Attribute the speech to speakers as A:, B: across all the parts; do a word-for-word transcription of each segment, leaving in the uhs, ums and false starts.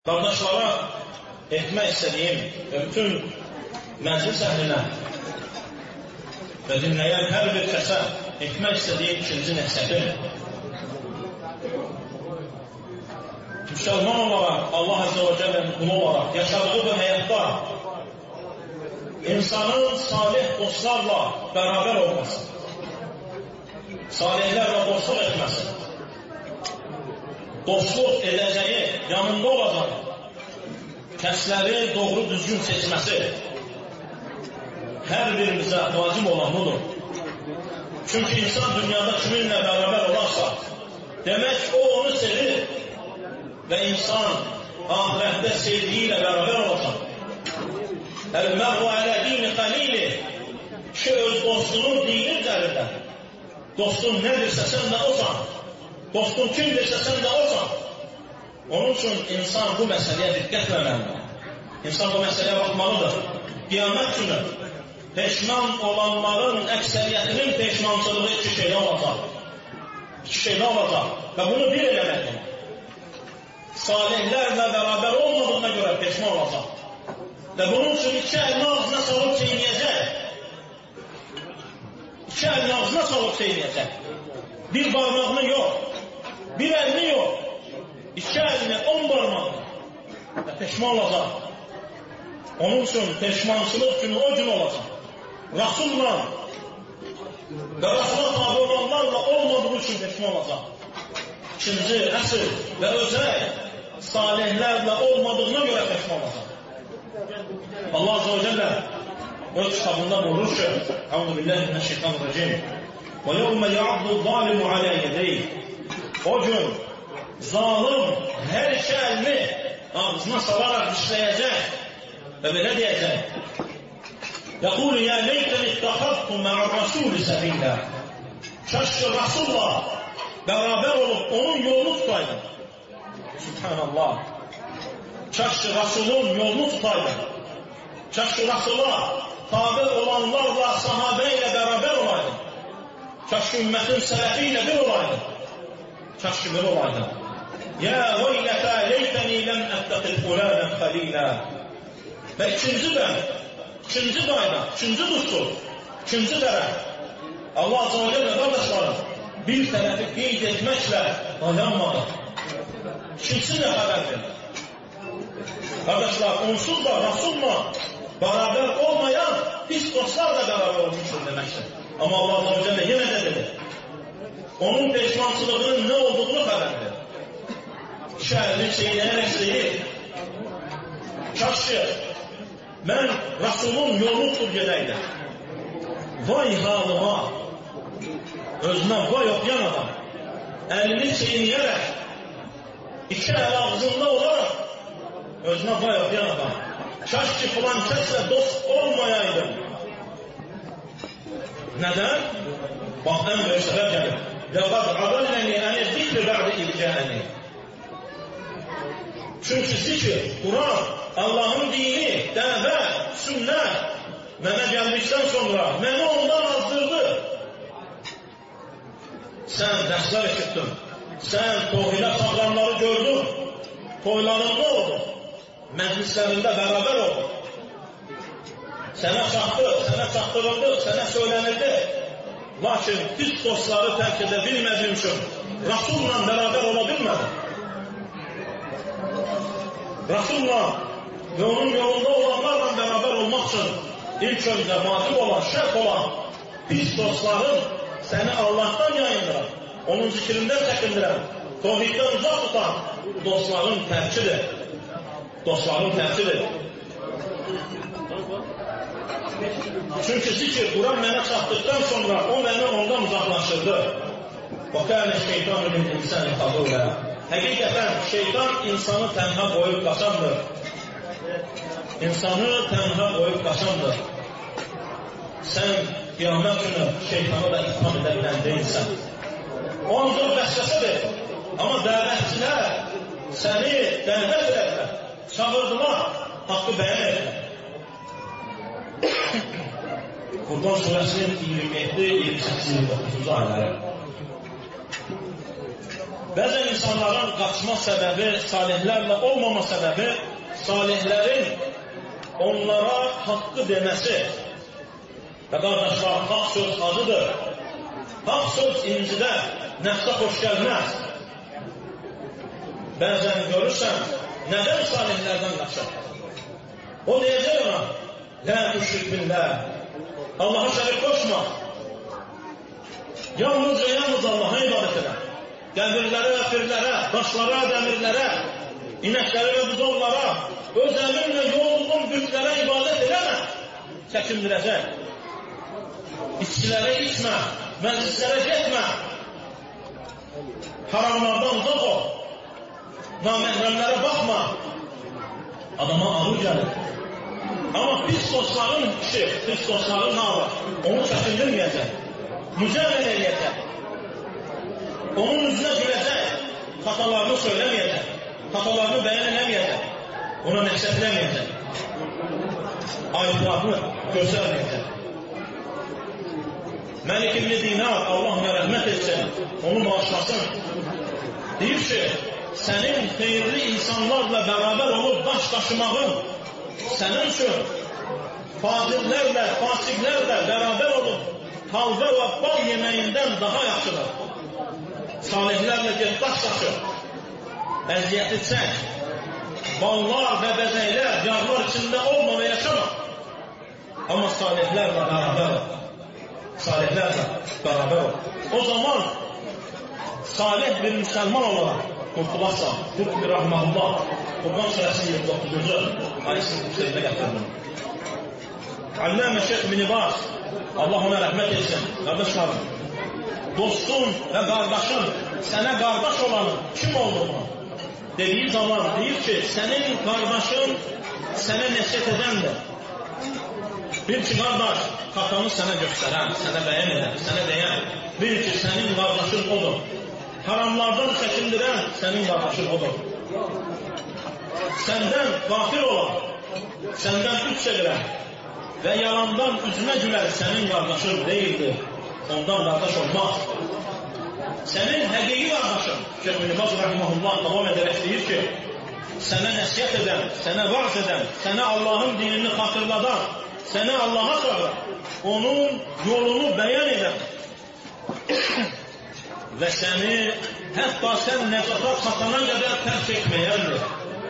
A: Qardaşlara etmək istədiyim və bütün məclis əhlinə və dinləyən hər bir kəsə etmək istədiyim ikinci nəsihətim. Müsəlman olaraq, Allah Azze və Cəllənin qulu olaraq yaşadığı bu həyatda insanın salih dostlarla bərabər olması, salihlərlə dostluq etməsi, dostluq edəcəyi, yanında olacaq, kəsləri doğru düzgün seçməsi hər birimizə vacib olan budur. Çünki insan dünyada kiminlə bərabər olarsa, demək o onu sevir və insan ahirətdə sevdiyi ilə bərabər olacaq. Əl-mərhu ələ dini xəlili, ki öz dostunun dini üzərində, dostun nədirsə sən də osan, dostun kimdirsə sən də osan. Onun üçün insan bu məsələyə diqqət verməlidir. İnsan bu məsələyə baxmalıdır. Qiyamət günü peşman olanların əksəriyyətinin peşmançılığı iki şeydə olacaq. İki şeydə olacaq və bunu bir eləməkdir. Salihlərlə bərabər olmadığına görə peşman olacaq. Və bunun üçün iki əlini ağzına salıb çeynəyəcək. İki əlini ağzına salıb çeynəyəcək. Bir barmağını yox, bir əlini yox. İki əlini on barmağını və peşman olacaq. Onun üçün peşmançılıq günü o gün olacaq. Rasulla və Rasula tabi olanlarla olmadığı üçün peşman olacaq. İkinci, əsr və özək salihlərlə olmadığına görə peşman olacaq. Allah Azze və Cəllə öz kitabında buyurur ki, Əuzu billahi mineşşeytanirracim və yevmə ya'addu zalimu alə yedeyh. O gün zalim hər iki əlini ağzına salaraq dişləyəcək və belə deyəcək: Yəqulu ya leytəni ittəxadtu mə'ar rasuli səbilə. Kaş ki Rasulla bərabər olub onun yolunu tutaydı. Subhanallah. Kaş ki Rasulun yolunu tutaydı. Kaş ki Rasula tabi olanlarla, sahabə ilə bərabər olaydı. Kaş ki ümmətin sələfi ilə bir olaydı. Kaş ki bir olaydı. Ya veylətə leytəni ləm əttəqil fulənən xəlilə. Və ikinci də, ikinci qayda, ikinci dostur, ikinci tərəf. Allah Azze və Cəllə qardaşlarım bir tərəfi qeyd etməklə dayanmadı. İkincisi nə xəbərdir? Qardaşlar, onsuz da Rasulla bərabər olmayan pis dostlar da bərabər olmuşdur deməkdir. Amma Allah Azze və Cəllə yenə də dedi, onun peşmançılığının nə olduğunu xəbərdir. Şəhərini çeynəyərək deyir, kaş ki mən Rasulun yolunu tutub gedəydim. Vay halıma, özünə vay oxuyan adam, əlini çeynəyərək, iki əl ağzında olaraq, özünə vay oxuyan adam, kaş ki filan kəslə dost olmayaydım. Nədən? Bax, ən böyük səbəb gəlir. Ləqad adəlləni əni zikri bə'di ilgəni. Çünki zikr, Quran, Allahın dini, dəvə, sünnət mənə gəldikdən sonra məni ondan azdırdı. Sən dərslər eşitdin, sən tohilə sağlamları gördün, toylarında oldun, məclislərində bərabər oldun. Sənə çatdı, sənə çatdırıldı, sənə söylənildi. Lakin pis dostları tərk edə bilmədiyim üçün Rasulla bərabər ola bilmədim. Rasulla və onun yolunda olanlarla bərabər olmaq üçün ilk öncə vacib olan, şərt olan pis dostların səni Allahdan yayındıran, onun zikrindən çəkindirən, tohiddən uzaq tutan dostların tərkidir. Dostların tərkidir. Çünki zikr, Quran mənə çatdıqdan sonra o məni ondan uzaqlaşırdı. Və kənə şeytanı min insani xadulə. Həqiqətən şeytan insanı tənha qoyub qaçandır. İnsanı tənha qoyub qaçandır. Sən qiyamət günü şeytanı da itham edə bilən deyilsən. O ancaq vəsvəsədir. Amma dəvətçilər səni dəvət edərlər, çağırdılar, haqqı bəyan edərlər. Qurban surəsinin iyirmi yeddi, iyirmi səkkiz, iyirmi doqquzuncu ayələri. Bəzən insanların qaçma səbəbi, salihlərlə olmama səbəbi, salihlərin onlara haqqı deməsi. Və qardaşlar, haqq söz acıdır. Haqq söz incilər, nəfsə xoş gəlməz. Bəzən görürsən, nədən salihlərdən qaçır? O deyəcək ona, lə müşrik billah, Allaha şərik qoşma. Yalnızca, yalnız Allaha ibadət edə. Qəbirlərə, firlərə, daşlara, dəmirlərə, inəklərə və buzovlara, öz əminlə yolduğun bütlərə ibadət edəmə, çəkindirəcək. İçkilərə içmə, məclislərə getmə, haramlardan uzaq ol, naməhrəmlərə baxma, adama ağır gəlir. Amma pis dostların işi, pis dostların halı, onu çəkindirməyəcək, mücadele edəcək, onun üzünə güləcək, xatalarını söyləməyəcək, xatalarını bəyan eləməyəcək, ona nəşət eləməyəcək, ayıqlarını göstərməyəcək. Məlik ibn Dinar, Allah ona rəhmət etsin, onu bağışlasın. Deyir ki, sənin xeyirli insanlarla bərabər olub daş daşımağın, sənin üçün fazillərlə, fasiklərlə bərabər olub, halva və bal yeməyindən daha yaxşıdır. Salihlərlə get daş daşı, əziyyəti çək, ballar və bəzəklər, yağlar içində olma və yaşama. Amma salihlərlə bərabər ol. Salihlərlə bərabər ol. O zaman salih bir müsəlman olaraq qurtularsan. Qurtbi Rahmanullah Qurban surəsinin iyirmi doqquzuncu ayəsinin yüksəlində gətirir. Alləmə Şeyx ibn Baz, Allah ona rəhmət etsin, qardaşlarım, dostun və qardaşın, sənə qardaş olanın kim olduğunu dediyi zaman deyir ki, sənin qardaşın sənə nəsiyyət edəndir. Bil ki, qardaş, xatanı sənə göstərən, sənə bəyan edən, sənə deyən, bil ki, sənin qardaşın odur. Haramlardan çəkindirən sənin qardaşın odur. Səndən qafil olan, səndən üç çevirən və yalandan üzünə gülər sənin qardaşın deyildir. Ondan qardaş olmaz. Sənin həqiqi qardaşın, Şeyx ibn Baz rahimehullah davam edərək deyir ki, sənə nəsiyyət edən, sənə vaaz edən, sənə Allahın dinini xatırladan, sənə Allaha çağıran, onun yolunu bəyan edən və səni hətta sən nəcata çatana qədər tərk etməyəndir.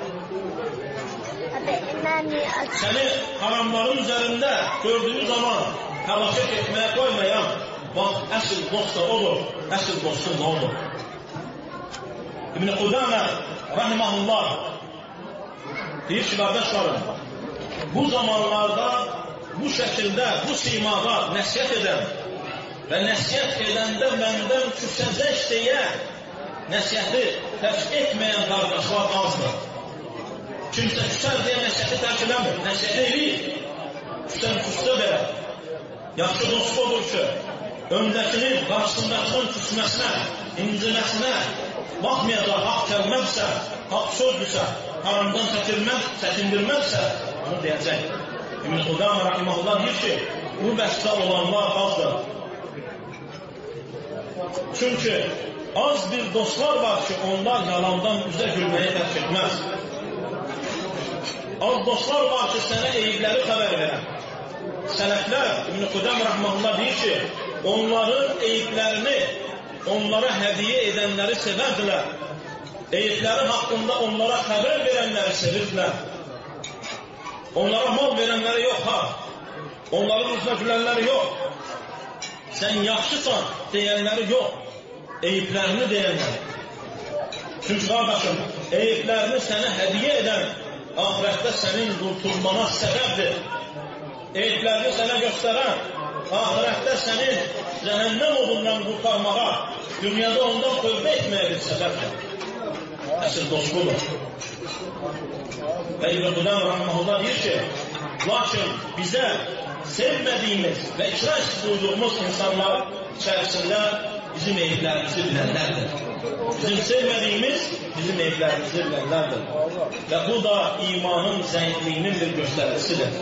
A: Səni haramların üzərində gördüyü zaman həlakət etməyə qoymayan, bax, əsl dost da odur, əsl dostun da odur. İbn-i Qudamə rahiməhullah deyir ki, qardaşlarım, bu zamanlarda bu şəkildə, bu simada nəsiyyət edən və nəsiyyət edəndə məndən küsəcək deyə nəsiyyəti tərk etməyən qardaşlar azdır. Kimsə küsər deyə nəsiyyəti tərk eləmir, nəsiyyəti eləyir, küsən küsdə belə. Yaxşı dost odur ki, öndəkinin, qarşısındakının küsməsinə, inciməsinə baxmayacaq, haqq gəlməzsə, haqq sözdürsə, haramdan çəkindirməzsə, onu deyəcək. İbn-i Qudamə rahiməhullah deyir ki, bu bəstə olanlar azdır. Çünki az bir dostlar var ki, onlar yalandan üzə gülməyi tərk etməz. Az dostlar var ki, sənə eyibləri xəbər verən. Sələflər, İbn-i Qudamə rahiməhullah deyir ki, onların eyiblərini onlara hədiyyə edənləri sevərdilər. Eyibləri haqqında onlara xəbər verənləri sevirdilər. Onlara mal verənləri yox, ha. Onların üzrə gülənləri yox. Sən yaxşısan deyənləri yox. Eyiblərini deyənləri. Çünki qardaşım, eyiblərini sənə hədiyyə edən ahirətdə sənin qurtulmana səbəbdir. Eyiblərini sənə göstərən ahirətdə sənin cəhənnəm odundan qurtarmağa, dünyada ondan tövbə etməyə bir səbəbdir. Əsl dost budur. Və İbn-i Qudamə rahiməhullah deyir ki, lakin bizə sevmədiyimiz və ikraç duyduğumuz insanlar içərisində bizim eyiblərimizi bilənlərdir. Bizim sevmədiyimiz bizim eyiblərimizi bilənlərdir. Və bu da imanın zəifliyinin bir göstəricisidir.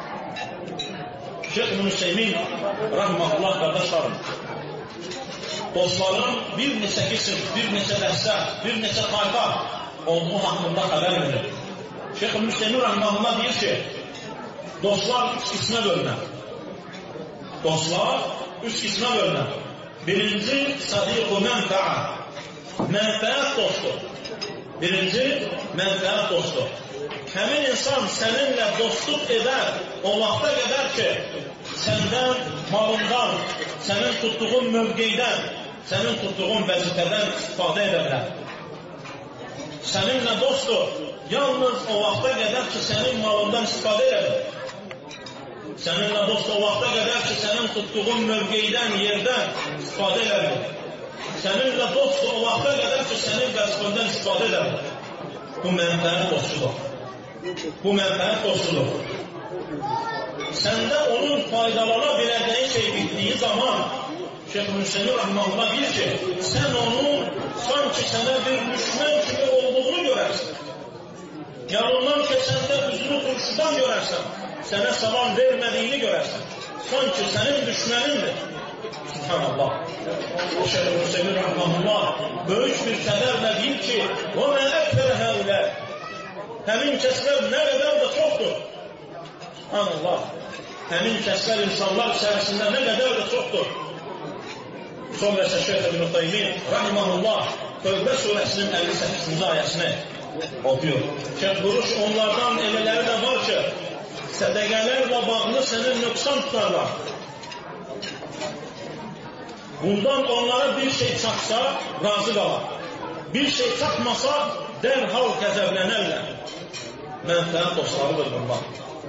A: Şeyx ibn Hüseymin rahiməhullah qardaşlarım, dostların bir neçə qism, bir neçə dəstə, bir neçə tayfa olduğu haqqında xəbər verir. Şeyx Müseymin Rəhməhullah deyir ki, dostlar üç qismə bölünər. Dostlar üç qismə bölünər. Birinci, sadiq-u mənfəə, mənfəət dostu. Birinci, mənfəət dostu. Həmin insan səninlə dostluq edər o vaxta qədər ki, səndən, malından, sənin tutduğun mövqeydən, sənin tutduğun vəzifədən istifadə edə bilər. Səninlə dostdur, yalnız o vaxta qədər ki, sənin malından istifadə edə bilər. Səninlə dost o vaxta qədər ki, sənin tutduğun mövqeydən, yerdən istifadə edə bilər. Səninlə dost o vaxta qədər ki, sənin vəzifəndən istifadə edə bilər. Bu mənfəət dostudur. Bu mənfəət dostudur. Səndə onun faydalana biləcəyi şey bitdiyi zaman Şeyx Müseymin Rəhməhullah deyir ki, sən onun sanki sənə bir düşmən kimi olduğunu görərsən. Yanından keçəndə üzünü turşudan görərsən. Sənə salam vermədiyini görərsən. Sanki sənin düşmənindir. Subhanallah. Şeyx Müseymin Rəhməhullah böyük bir kədərlə deyir ki, وَمَا أَكْفَرَ هَؤُلَاءِ Həmin kəslər nə qədər də çoxdur. Subhanallah. Həmin kəslər insanlar içərisində nə qədər də çoxdur. Sonra isə Şeyx İbn Teymiyyə Rahiməhullah Tövbə surəsinin əlli səkkizinci ayəsini oxuyur. Şeyx buyurur ki, onlardan elələri də var ki, sədəqələrlə bağlı sənin nöqsan tutarlar. Bundan onlara bir şey çatsa, razı qalar. Bir şey çatmasa, dərhal qəzəblənərlər. Mənfəət dostlarıdır bunlar.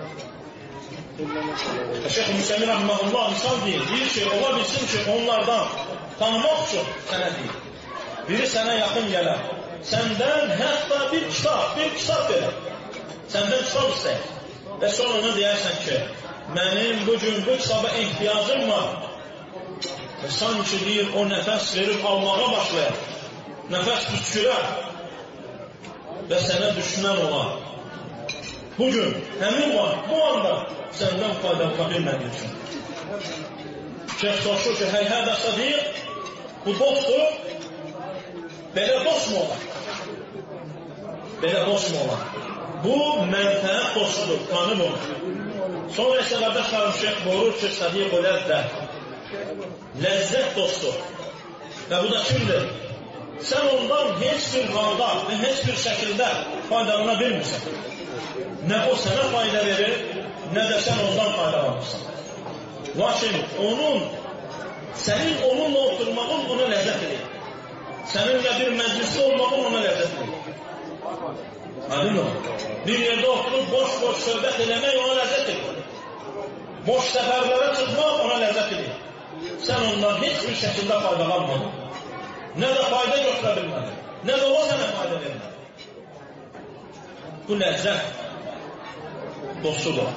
A: Şeyx Müseymin Rəhməhullah misal deyir, deyir ki, ola bilsin ki, onlardan tanımaq üçün sənə deyir. Biri sənə yaxın gələr. Səndən hətta bir kitab, bir kitab verir. Səndən kitab istəyir. Və sonra ona deyərsən ki, mənim bugün bu kitaba ehtiyacım var. Və sanki deyir, o nəfəs verib almağa başlayır. Nəfəs püskürər. Və sənə düşmən olar. Bugün, həmin var, bu anda səndən faydalana bilmədiyi üçün. Şeyx soruşur ki, həyhədə sadiq, bu dostdur, belə dost mu olar? Belə dost mu olar? Bu, mənfəət dostudur, tanım olur. Sonra isə qardaşlarım şeyx buyurur ki, sadiq o ləzzət. Ləzzət dostdur. Və bu da kimdir? Sən ondan heç bir halda və heç bir şəkildə faydalana bilmirsən. Nə o sənə fayda verir, nə də sən ondan faydalanırsan. Lakin onun, sənin onunla oturmağın ona ləzzət edir. Səninlə bir məclisdə olmağın ona ləzzət edir. Adın o. Bir yerdə oturub boş-boş söhbət eləmək ona ləzzət edir. Boş səfərlərə çıxmaq ona ləzzət edir. Sən ondan heç bir şəkildə faydalanmadın. Nə də fayda götürə bilmədi. Nə də o sənə fayda vermədi. Bu ləzzət dostudur.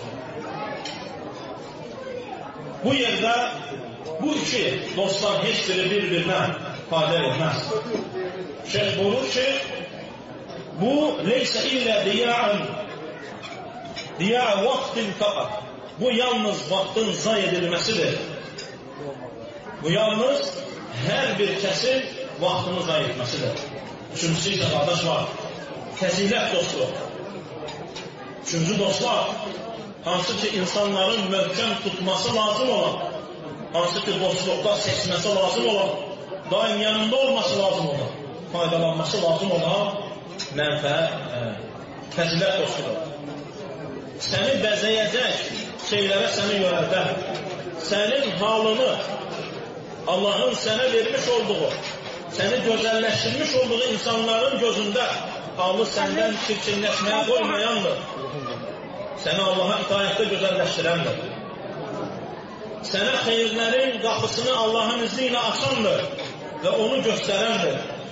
A: Bu yerdə bu iki dostlar heç biri bir-birinə fayda etməz. Şeyx buyurur ki, bu leysə illə diya'an diya'a vaxtin fəqat. Bu yalnız vaxtın zay edilməsidir. Bu yalnız hər bir kəsin vaxtını zay etməsidir. Üçüncüsü isə qardaş var, fəzilət dostluq. Üçüncü dostlar, hansı ki insanların möhkəm tutması lazım olan, hansı ki dostluqda seçməsi lazım olan, daim yanında olması lazım olan, faydalanması lazım olan mənfəət, fəzilət dostluq. Səni bəzəyəcək şeylərə səni yönəldər. Sənin halını, Allahın sənə vermiş olduğu, səni gözəlləşdirmiş olduğu insanların gözündə halı səndən çirkinləşməyə qoymayandır. Səni Allaha itayətdə gözəlləşdirəndir. Sənə xeyirlərin qapısını Allahın izni ilə açandır və onu göstərəndir.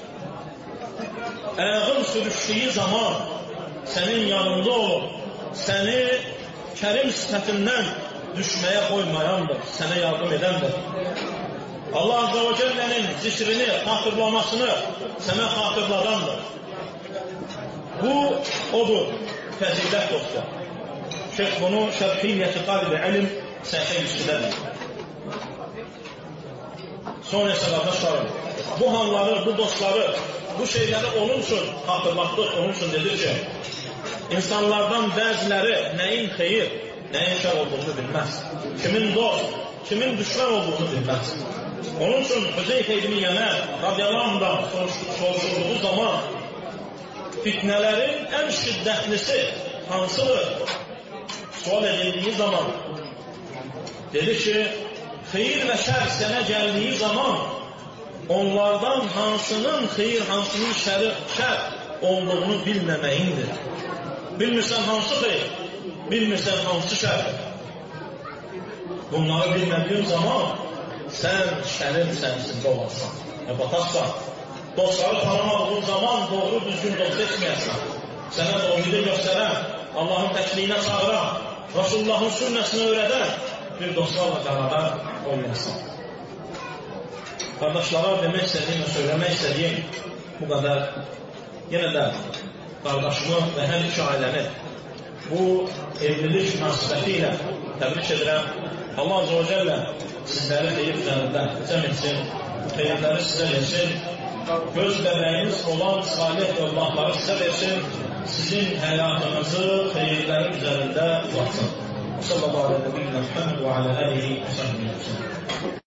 A: Ayağın sürüşdüyü zaman sənin yanında olub, səni kərim sifətindən düşməyə qoymayandır, sənə yardım edəndir. Allah Azze ve Celle'nin zikrini, hatırlamasını sənə hatırladandır. Bu, odur, fəzilət dostu. Şeyx bunu Şərhiyyəti Talib-i İlim səhifə yüzüdədir. Sonra isə qardaşlarım, bu halları, bu dostları, bu şeyləri onun üçün xatırlatdıq, onun üçün dedik ki, insanlardan bəziləri nəyin xeyir, nəyin şər olduğunu bilməz. Kimin dost, kimin düşmən olduğunu bilməz. Onun üçün Hüzeyfə ibn Yəmən radiyallahu anhdan soruşduğu zaman fitnələrin ən şiddətlisi hansıdır? Sual edildiyi zaman dedi ki, xeyir və şər sənə gəldiyi zaman onlardan hansının xeyir, hansının şəri, şər olduğunu bilməməyindir. Bilmirsən hansı xeyir, bilmirsən hansı şər. Bunları bilmədiyin zaman sən şərin sənəsində olarsan və batarsan. Dostları tanımadığın zaman doğru düzgün dost etməyəsən. Sənə doğru göstərən, Allahın təkliyinə çağıran, Rasulullahın sünnəsini öyrədən bir dostlarla beraber olmasın. Kardeşlara demək istədiyim və söyləmək istədiyim bu qədər. Yenə də kardeşimi və hər iki ailəni bu evlilik münasibəti ilə təbrik edirəm. Allah Azze və Cəllə sizləri xeyir üzərində cəm etsin, xeyirləri sizə versin, göz bəbəyiniz olan salih övladları sizə versin, sizin həyatınızı xeyirləri üzərində uzatsın. Sallallahu aleyhi ve sellem ve ala alihi ve sahbihi.